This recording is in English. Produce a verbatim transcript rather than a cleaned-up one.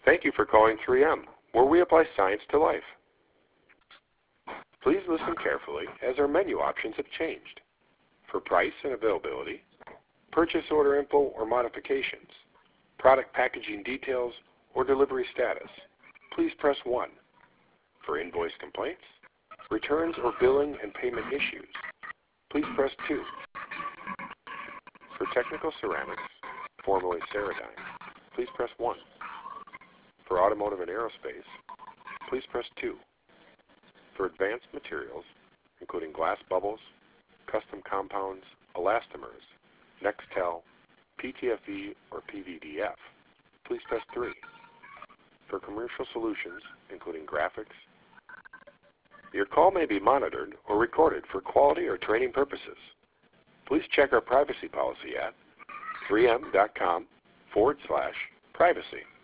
Thank you for calling three M, where we apply science to life. Please listen carefully as our menu options have changed. For price and availability, purchase order info or modifications, product packaging details, or delivery status, please press one. For invoice complaints, returns or billing and payment issues, please press two. For technical ceramics, formerly Ceradyne, please press one. For automotive and aerospace, please press two. For advanced materials, including glass bubbles, custom compounds, elastomers, Nextel, P T F E, or P V D F, please press three. For commercial solutions, including graphics, your call may be monitored or recorded for quality or training purposes. Please check our privacy policy at three m dot com forward slash privacy.